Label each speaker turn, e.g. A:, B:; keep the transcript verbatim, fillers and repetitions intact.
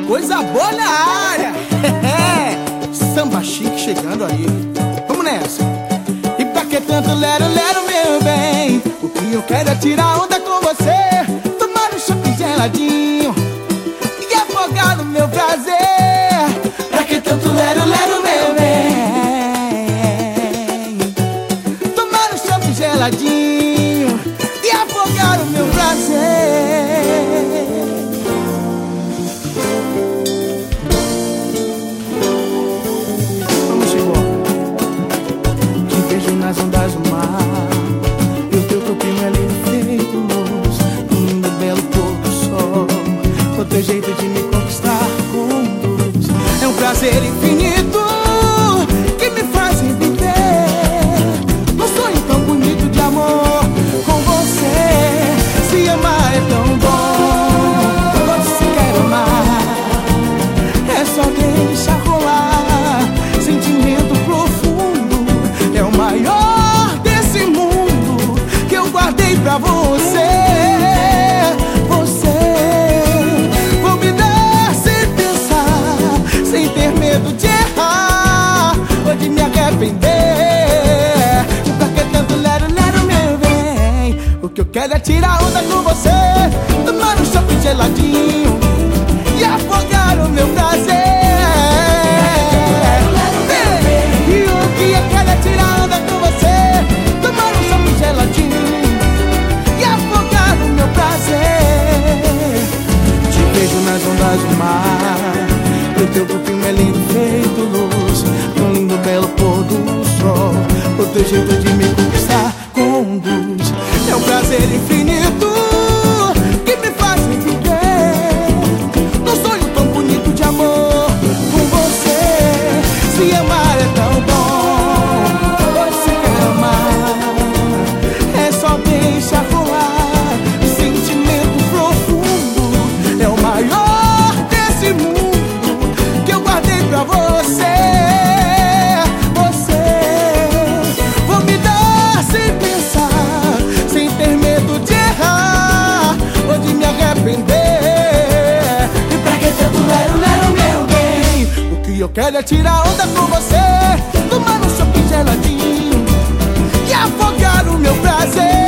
A: Coisa boa na área. Samba chique chegando aí. Vamos nessa. E pra que tanto lero, lero, meu bem? O que eu quero é tirar onda com você, tomar um chopp geladinho e afogar no meu prazer. Pra que tanto lero, lero, meu bem? Tomar um chopp geladinho e afogar o meu prazer. Nas ondas do mar, e o teu corpinho é lindo feito luz, um lindo belo pôr do sol. O teu jeito de me conquistar conduz, é um prazer infinito que me faz viver num sonho tão bonito de amor com você. Se amar é tão bom, quando se quer amar, é só deixar rolar. Sentimento profundo é o maior desse mundo que eu guardei pra você. Você vou me dar sem pensar, sem ter medo de errar ou de me arrepender. E pra que tanto lero, lero, meu bem? O que eu quero é tirar onda com você, tomar um chopp geladinho e afogar o meu prazer. Nas ondas do mar, o teu corpinho é lindo feito luz, um lindo belo pôr do sol. O teu jeito de me conquistar conduz, é um prazer infinito que me faz viver num sonho tão bonito de amor com você. Se amar é tão bom, você quer amar, é só deixar rolar. Sentimento profundo é o maior desse mundo que eu guardei pra você. Você vou me dar sem pensar, sem ter medo de errar ou de me arrepender. E pra que tanto lero, lero, meu bem? O que eu quero é tirar onda com você, tomar um chopp geladinho e afogar o meu prazer.